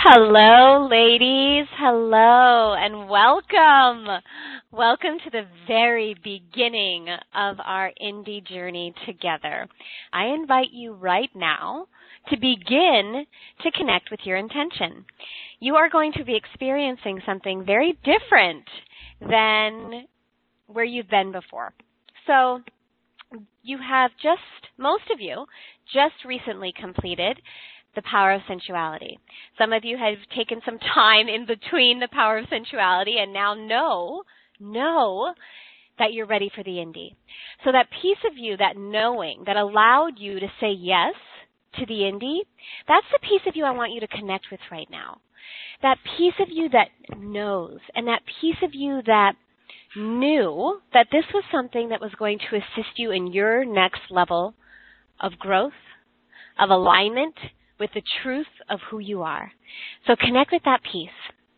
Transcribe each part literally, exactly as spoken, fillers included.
Hello, ladies. Hello, and welcome. Welcome to the very beginning of our indie journey together. I invite you right now to begin to connect with your intention. You are going to be experiencing something very different than where you've been before. So, you have just, most of you, just recently completed the power of sensuality. Some of you have taken some time in between the power of sensuality and now know, know that you're ready for the indie. So that piece of you, that knowing, that allowed you to say yes to the indie, that's the piece of you I want you to connect with right now. That piece of you that knows, and that piece of you that knew that this was something that was going to assist you in your next level of growth, of alignment with the truth of who you are. So connect with that piece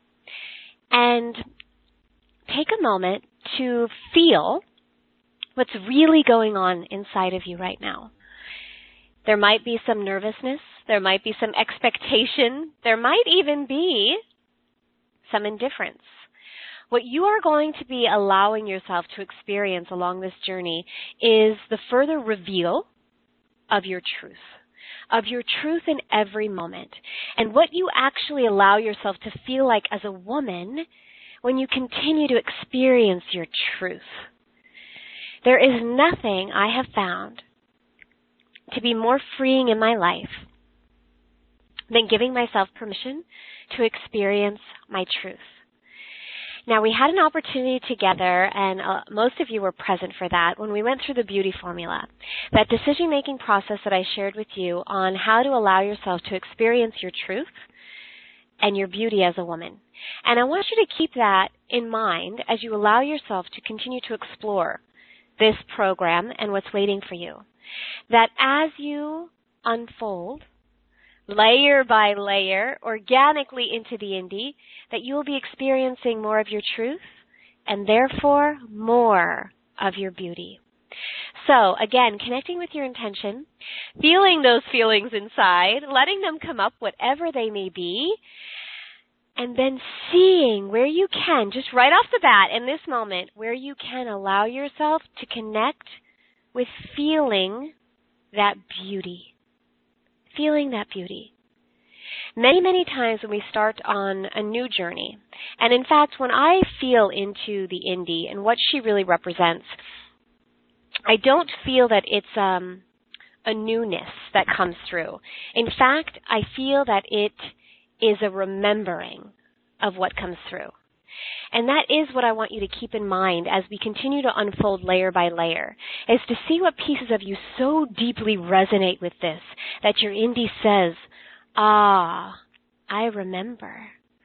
and take a moment to feel what's really going on inside of you right now. There might be some nervousness. There might be some expectation. There might even be some indifference. What you are going to be allowing yourself to experience along this journey is the further reveal of your truth, of your truth in every moment, and what you actually allow yourself to feel like as a woman when you continue to experience your truth. There is nothing I have found to be more freeing in my life than giving myself permission to experience my truth. Now, we had an opportunity together, and uh, most of you were present for that, when we went through the beauty formula, that decision-making process that I shared with you on how to allow yourself to experience your truth and your beauty as a woman. And I want you to keep that in mind as you allow yourself to continue to explore this program and what's waiting for you. That as you unfold, layer by layer, organically into the indie, that you will be experiencing more of your truth and therefore more of your beauty. So again, connecting with your intention, feeling those feelings inside, letting them come up whatever they may be, and then seeing where you can, just right off the bat in this moment, where you can allow yourself to connect with feeling that beauty. Feeling that beauty. Many, many times when we start on a new journey, and in fact, when I feel into the indie and what she really represents, I don't feel that it's um, a newness that comes through. In fact, I feel that it is a remembering of what comes through. And that is what I want you to keep in mind as we continue to unfold layer by layer, is to see what pieces of you so deeply resonate with this, that your indie says, ah, I remember.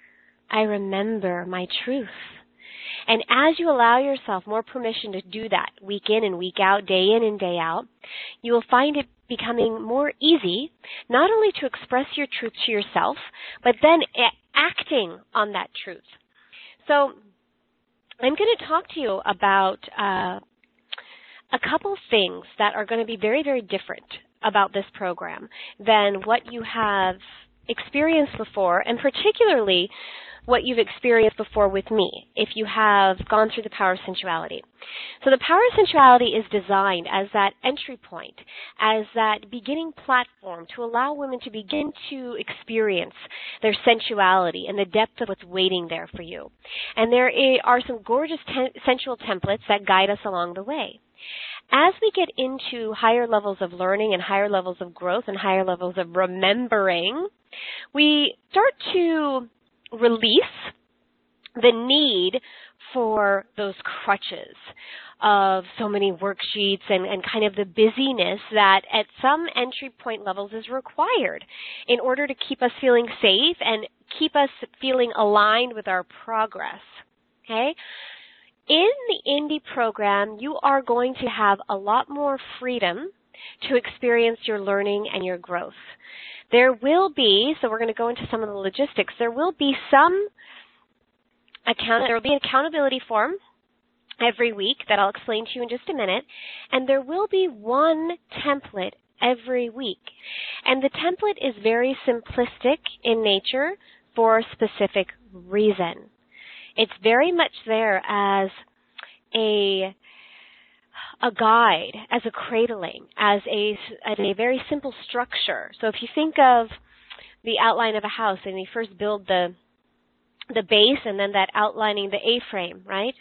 I remember my truth. And as you allow yourself more permission to do that week in and week out, day in and day out, you will find it becoming more easy not only to express your truth to yourself, but then acting on that truth. So I'm going to talk to you about uh, a couple things that are going to be very, very different about this program than what you have experienced before, and particularly what you've experienced before with me, if you have gone through the power of sensuality. So the power of sensuality is designed as that entry point, as that beginning platform to allow women to begin to experience their sensuality and the depth of what's waiting there for you. And there are some gorgeous te- sensual templates that guide us along the way. As we get into higher levels of learning and higher levels of growth and higher levels of remembering, we start to release the need for those crutches of so many worksheets and, and kind of the busyness that at some entry point levels is required in order to keep us feeling safe and keep us feeling aligned with our progress. Okay? In the indie program, you are going to have a lot more freedom to experience your learning and your growth. There will be, so we're going to go into some of the logistics, there will be some account, there will be an accountability form every week that I'll explain to you in just a minute, and there will be one template every week. And the template is very simplistic in nature, for a specific reason. It's very much there as a a guide, as a cradling, as a, as a very simple structure. So if you think of the outline of a house and you first build the the base and then that outlining the A-frame, right?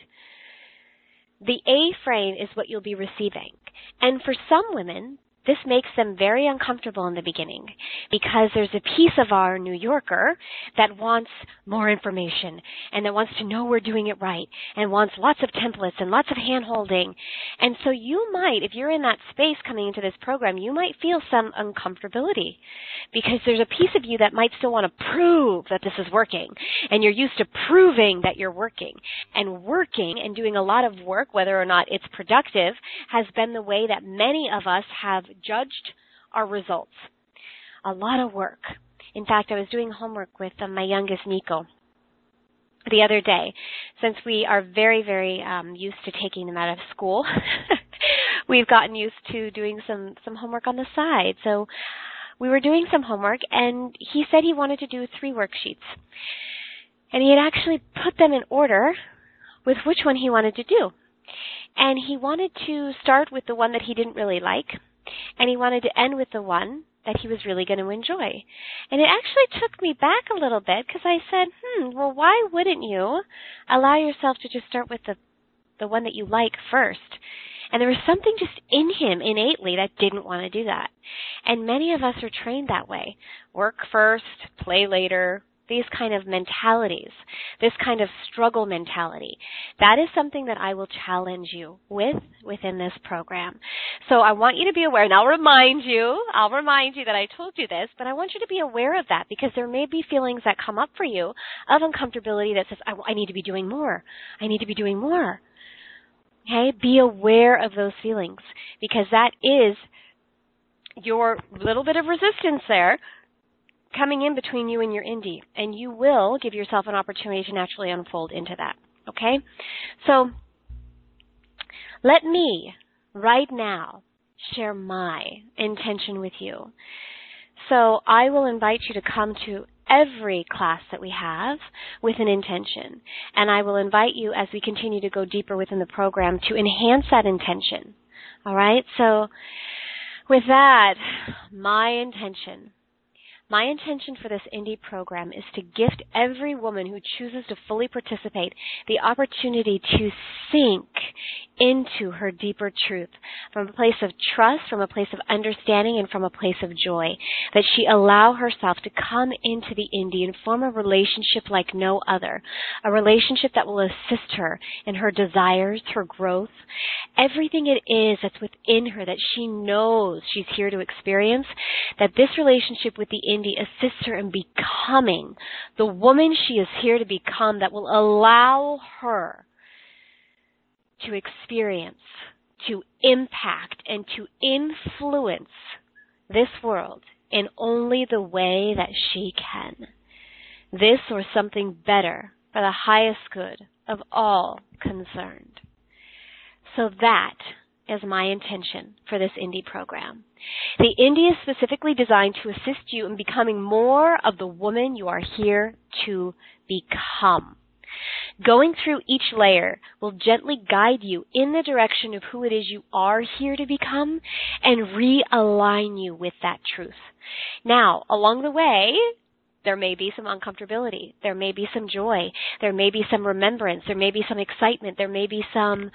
The A-frame is what you'll be receiving. And for some women, this makes them very uncomfortable in the beginning because there's a piece of our New Yorker that wants more information and that wants to know we're doing it right and wants lots of templates and lots of hand-holding. And so you might, if you're in that space coming into this program, you might feel some uncomfortability because there's a piece of you that might still want to prove that this is working. And you're used to proving that you're working. And working and doing a lot of work, whether or not it's productive, has been the way that many of us have judged our results. A lot of work. In fact, I was doing homework with uh, my youngest, Nico, the other day. Since we are very, very um, used to taking them out of school, we've gotten used to doing some, some homework on the side. So we were doing some homework, and he said he wanted to do three worksheets. And he had actually put them in order with which one he wanted to do. And he wanted to start with the one that he didn't really like, and he wanted to end with the one that he was really going to enjoy. And it actually took me back a little bit because I said, hmm, well, why wouldn't you allow yourself to just start with the, the one that you like first? And there was something just in him innately that didn't want to do that. And many of us are trained that way. Work first, play later. These kind of mentalities, this kind of struggle mentality, that is something that I will challenge you with within this program. So I want you to be aware, and I'll remind you, I'll remind you that I told you this, but I want you to be aware of that because there may be feelings that come up for you of uncomfortability that says, I, I need to be doing more. I need to be doing more. Okay? Be aware of those feelings because that is your little bit of resistance there coming in between you and your indie, and you will give yourself an opportunity to naturally unfold into that, okay? So let me, right now, share my intention with you. So I will invite you to come to every class that we have with an intention, and I will invite you, as we continue to go deeper within the program, to enhance that intention, all right? So with that, my intention My intention for this indie program is to gift every woman who chooses to fully participate the opportunity to sink into her deeper truth from a place of trust, from a place of understanding, and from a place of joy, that she allow herself to come into the indie and form a relationship like no other, a relationship that will assist her in her desires, her growth, everything it is that's within her that she knows she's here to experience, that this relationship with the indie assists her in becoming the woman she is here to become, that will allow her to experience, to impact, and to influence this world in only the way that she can. This or something better for the highest good of all concerned. So that is my intention for this indie program. The indie is specifically designed to assist you in becoming more of the woman you are here to become. Going through each layer will gently guide you in the direction of who it is you are here to become and realign you with that truth. Now, along the way, there may be some uncomfortability. There may be some joy. There may be some remembrance. There may be some excitement. There may be some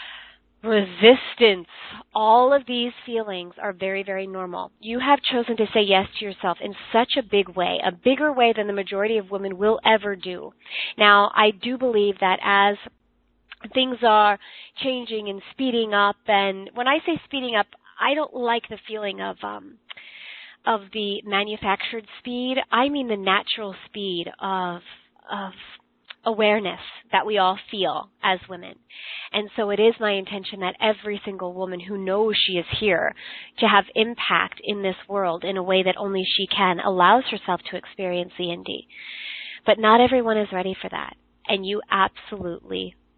resistance. All of these feelings are very, very normal. You have chosen to say yes to yourself in such a big way, a bigger way than the majority of women will ever do. Now, I do believe that as things are changing and speeding up, and when I say speeding up, I don't like the feeling of um, of the manufactured speed. I mean the natural speed of of awareness that we all feel as women. And so it is my intention that every single woman who knows she is here to have impact in this world in a way that only she can allows herself to experience the indie. But not everyone is ready for that. And you absolutely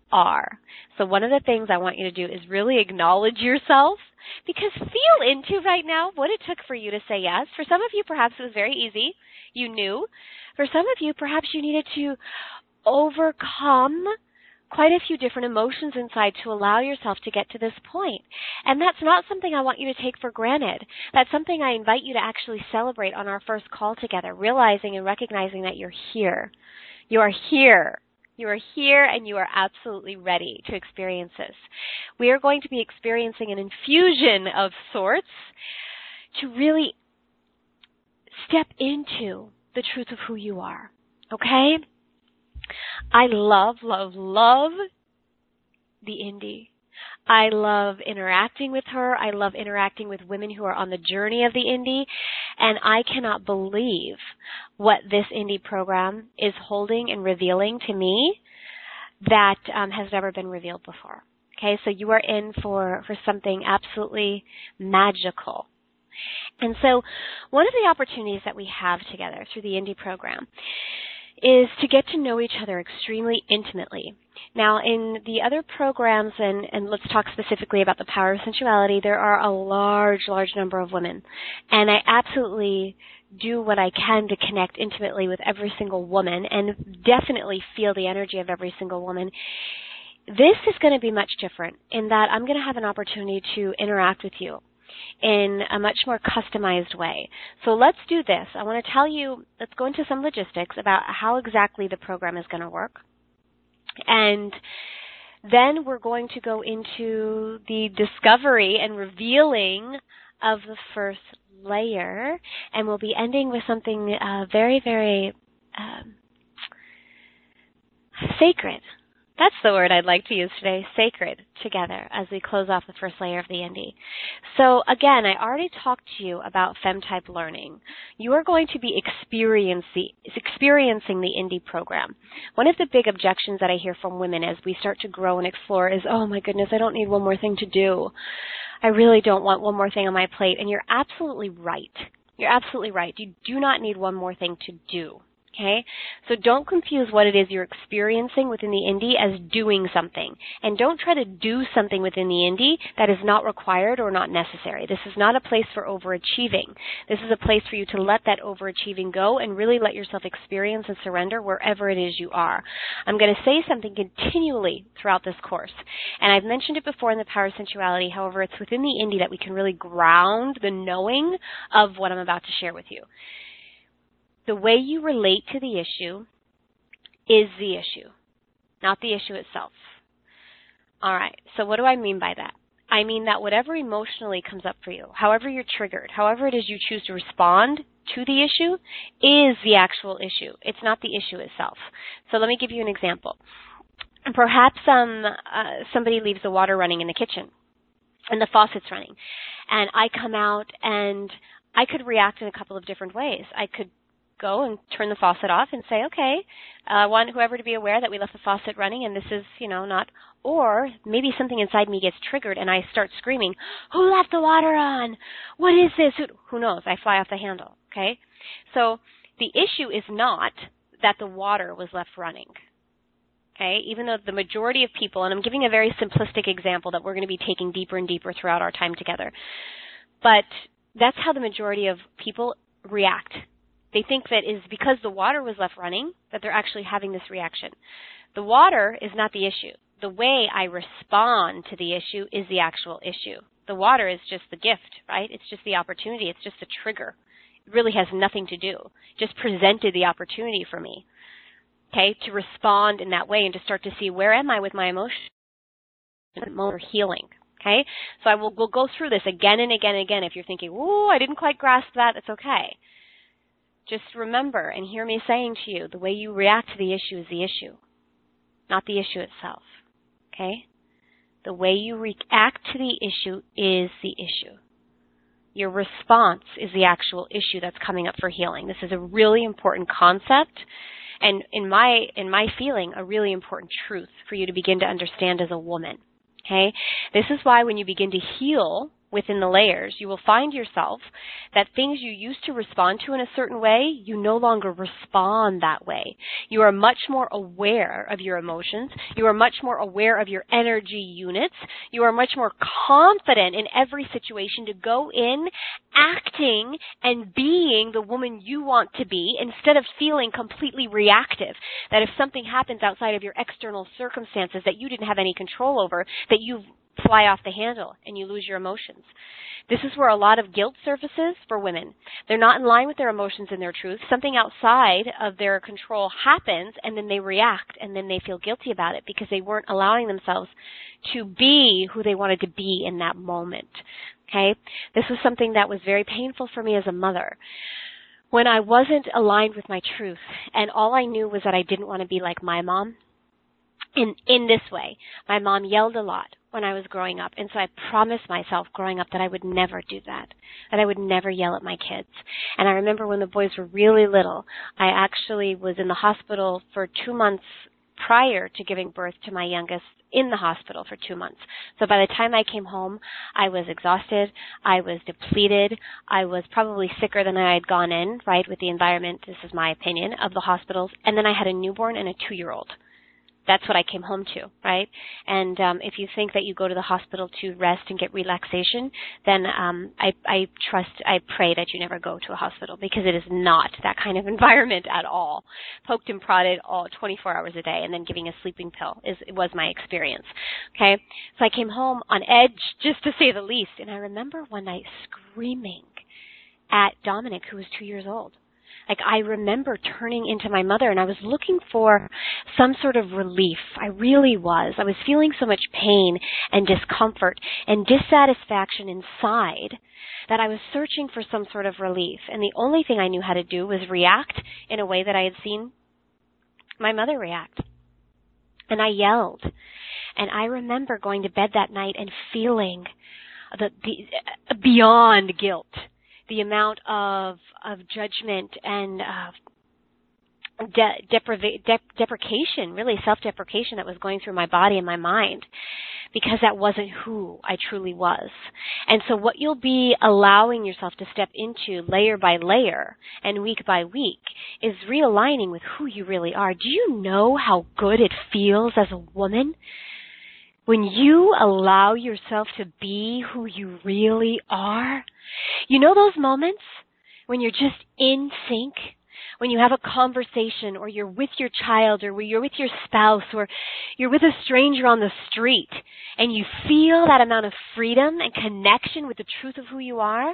are. So one of the things I want you to do is really acknowledge yourself, because feel into right now what it took for you to say yes. For some of you, perhaps it was very easy. You knew. For some of you, perhaps you needed to overcome quite a few different emotions inside to allow yourself to get to this point. And that's not something I want you to take for granted. That's something I invite you to actually celebrate on our first call together, realizing and recognizing that you're here. You are here. You are here and you are absolutely ready to experience this. We are going to be experiencing an infusion of sorts to really step into the truth of who you are. Okay? I love, love, love the Indy. I love interacting with her. I love interacting with women who are on the journey of the Indy. And I cannot believe what this Indy program is holding and revealing to me that um, has never been revealed before. Okay, so you are in for, for something absolutely magical. And so one of the opportunities that we have together through the Indy program is to get to know each other extremely intimately. Now, in the other programs, and, and let's talk specifically about the Power of Sensuality, there are a large, large number of women. And I absolutely do what I can to connect intimately with every single woman and definitely feel the energy of every single woman. This is going to be much different in that I'm going to have an opportunity to interact with you in a much more customized way. So let's do this. I want to tell you, let's go into some logistics about how exactly the program is going to work. And then we're going to go into the discovery and revealing of the first layer, and we'll be ending with something uh, very, very um, sacred. That's the word I'd like to use today, sacred, together as we close off the first layer of the Indy. So again, I already talked to you about FemType learning. You are going to be experiencing, experiencing the Indy program. One of the big objections that I hear from women as we start to grow and explore is, oh my goodness, I don't need one more thing to do. I really don't want one more thing on my plate. And you're absolutely right. You're absolutely right. You do not need one more thing to do. Okay? So don't confuse what it is you're experiencing within the Indy as doing something. And don't try to do something within the Indy that is not required or not necessary. This is not a place for overachieving. This is a place for you to let that overachieving go and really let yourself experience and surrender wherever it is you are. I'm going to say something continually throughout this course. And I've mentioned it before in the Power of Sensuality. However, it's within the Indy that we can really ground the knowing of what I'm about to share with you. The way you relate to the issue is the issue, not the issue itself. All right, so what do I mean by that? I mean that whatever emotionally comes up for you, however you're triggered, however it is you choose to respond to the issue, is the actual issue. It's not the issue itself. So let me give you an example. Perhaps um, uh, somebody leaves the water running in the kitchen, and the faucet's running, and I come out and I could react in a couple of different ways. I could go and turn the faucet off and say, okay, I uh, want whoever to be aware that we left the faucet running and this is, you know, not, or maybe something inside me gets triggered and I start screaming, who left the water on? What is this? Who, who knows? I fly off the handle, okay? So the issue is not that the water was left running, okay? Even though the majority of people, and I'm giving a very simplistic example that we're going to be taking deeper and deeper throughout our time together, but that's how the majority of people react. They think that is because the water was left running that they're actually having this reaction. The water is not the issue. The way I respond to the issue is the actual issue. The water is just the gift, right? It's just the opportunity. It's just a trigger. It really has nothing to do. Just presented the opportunity for me, okay, to respond in that way and to start to see where am I with my emotion or healing. Okay, so I will we'll go through this again and again and again. If you're thinking, "Ooh, I didn't quite grasp that," it's okay. Just remember and hear me saying to you, the way you react to the issue is the issue, not the issue itself, okay? The way you react to the issue is the issue. Your response is the actual issue that's coming up for healing. This is a really important concept and, in my, in my feeling, a really important truth for you to begin to understand as a woman, okay? This is why when you begin to heal within the layers, you will find yourself that things you used to respond to in a certain way, you no longer respond that way. You are much more aware of your emotions. You are much more aware of your energy units. You are much more confident in every situation to go in acting and being the woman you want to be instead of feeling completely reactive. That if something happens outside of your external circumstances that you didn't have any control over, that you fly off the handle and you lose your emotions. This is where a lot of guilt surfaces for women. They're not in line with their emotions and their truth. Something outside of their control happens, and then they react, and then they feel guilty about it because they weren't allowing themselves to be who they wanted to be in that moment. Okay? This was something that was very painful for me as a mother. When I wasn't aligned with my truth, and all I knew was that I didn't want to be like my mom, in, in this way. My mom yelled a lot when I was growing up, and so I promised myself growing up that I would never do that, that I would never yell at my kids. And I remember when the boys were really little, I actually was in the hospital for two months prior to giving birth to my youngest, in the hospital for two months. So by the time I came home, I was exhausted, I was depleted, I was probably sicker than I had gone in, right, with the environment, this is my opinion, of the hospitals, and then I had a newborn and a two-year-old. That's what I came home to, right? And um, if you think that you go to the hospital to rest and get relaxation, then um, I, I trust, I pray that you never go to a hospital because it is not that kind of environment at all. Poked and prodded all twenty-four hours a day, and then giving a sleeping pill is it was my experience. Okay, so I came home on edge, just to say the least, and I remember one night screaming at Dominic, who was two years old. Like, I remember turning into my mother, and I was looking for some sort of relief. I really was. I was feeling so much pain and discomfort and dissatisfaction inside that I was searching for some sort of relief. And the only thing I knew how to do was react in a way that I had seen my mother react. And I yelled. And I remember going to bed that night and feeling the, the beyond guilt. The amount of of judgment and uh, de- depriva- de- deprecation, really self-deprecation that was going through my body and my mind, because that wasn't who I truly was. And so what you'll be allowing yourself to step into layer by layer and week by week is realigning with who you really are. Do you know how good it feels as a woman when you allow yourself to be who you really are? You know those moments when you're just in sync? When you have a conversation, or you're with your child, or you're with your spouse, or you're with a stranger on the street, and you feel that amount of freedom and connection with the truth of who you are?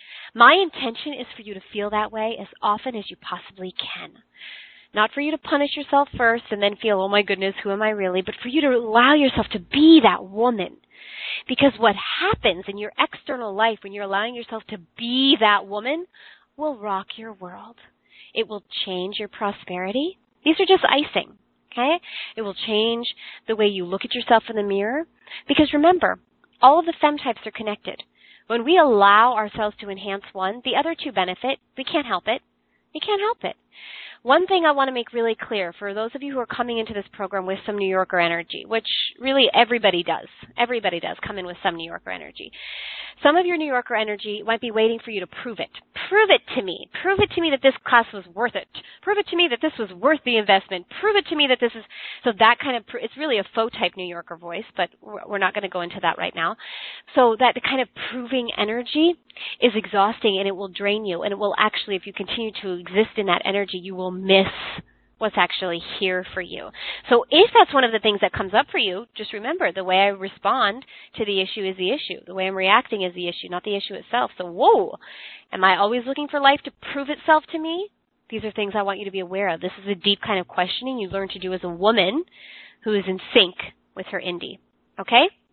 My intention is for you to feel that way as often as you possibly can. Not for you to punish yourself first and then feel, oh my goodness, who am I really? But for you to allow yourself to be that woman. Because what happens in your external life when you're allowing yourself to be that woman will rock your world. It will change your prosperity. These are just icing, okay? It will change the way you look at yourself in the mirror. Because remember, all of the fem types are connected. When we allow ourselves to enhance one, the other two benefit. We can't help it. We can't help it. One thing I want to make really clear for those of you who are coming into this program with some New Yorker energy, which really everybody does. Everybody does come in with some New Yorker energy. Some of your New Yorker energy might be waiting for you to prove it. Prove it to me. Prove it to me that this class was worth it. Prove it to me that this was worth the investment. Prove it to me that this is, so that kind of, it's really a faux type New Yorker voice, but we're not going to go into that right now. So that kind of proving energy is exhausting, and it will drain you, and it will actually, if you continue to exist in that energy, you will miss what's actually here for you. So if that's one of the things that comes up for you, just remember the way I respond to the issue is the issue. The way I'm reacting is the issue, not the issue itself. So whoa, am I always looking for life to prove itself to me? These are things I want you to be aware of. This is a deep kind of questioning you learn to do as a woman who is in sync with her indie. Okay?